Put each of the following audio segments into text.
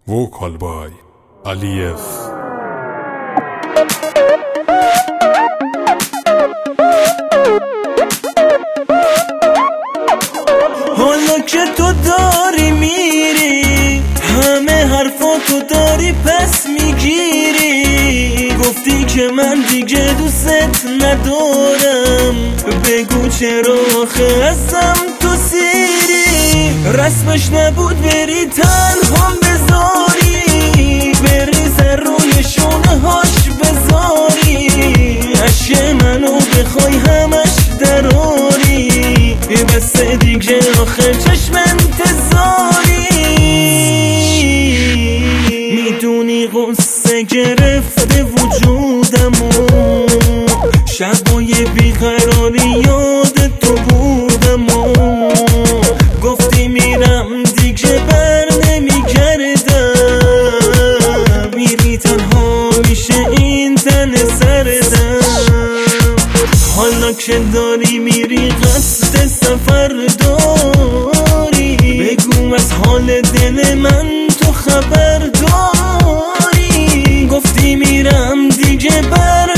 Vocal by Aliyev. حالا که تو داری میری همه حرفاتو داری پس میگیری، گفتی که من دیگه دوست ندارم، بگو چرا آخه ازم تو سیری؟ رسمش نبود بری تنها بذاری، بریز روی شونه هاش بذاری، عشق منو بخوای همش دراری، بس دیگه آخه چشم انتظاری. میدونی غصه گرفته وجودمو، شبای بیقراری یاد تو بودمو، گفتی میرم دیگه بر نمیگردم، میری تنها میشه این تن سردم. حالا که داری میری قصد سفر داری، بگو از حال دل من تو خبر داری، گفتی میرم دیگه بر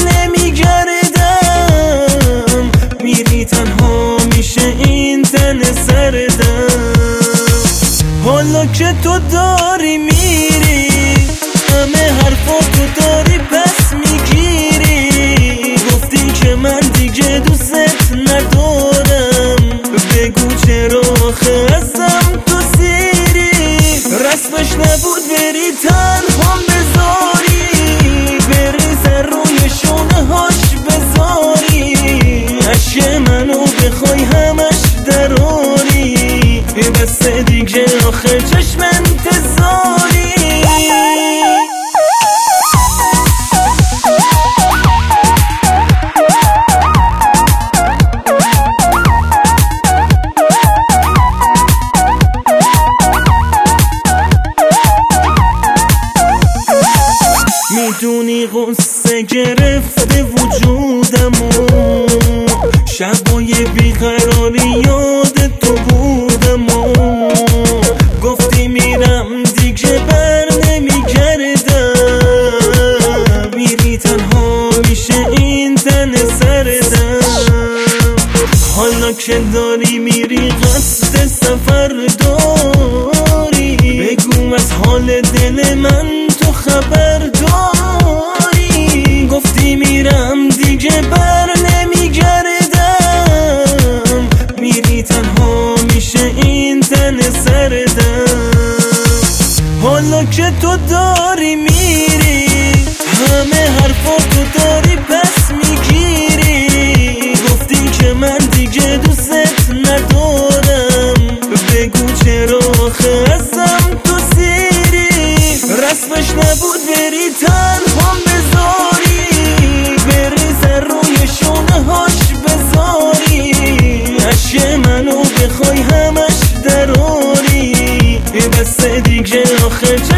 نمیگردم، میری تنها میشه این تن سردم. حالا که تو داری میری همه حرفاتو داری پس میگیری، گفتی که من دیگه دوست ندارم، بگو چرا آخه ازم تو سیری؟ رسمش نبود بری تنها بذاری، بریز روی شونه هاش بذاری، عشق منو بخوای همش دراری، بس دیگه آخه چشم انتظاری. میدونی غصه گرفته وجودمو، شبای بیقراری یاد تو بودمو، گفتی میرم دیگه بر نمیگردم، میری تنها میشه این تن سردم. حالا که داری میری قصد سفر داری، بگو از حال دل من تو خبر داری، گفتی میرم دیگه بر نمیگردم، میری تنها میشه این تن سردم. حالا که تو داری میری همه حرفاتو داری پس میگیری، گفتی که من دیگه دوست ندارم، بگو چرا آخه ازم تو سیری؟ رسمش نبود بری تنها بذاری، بریز روی شونه هاش بذاری، عشق منو بخوای همش دراری، بس دیگه آخه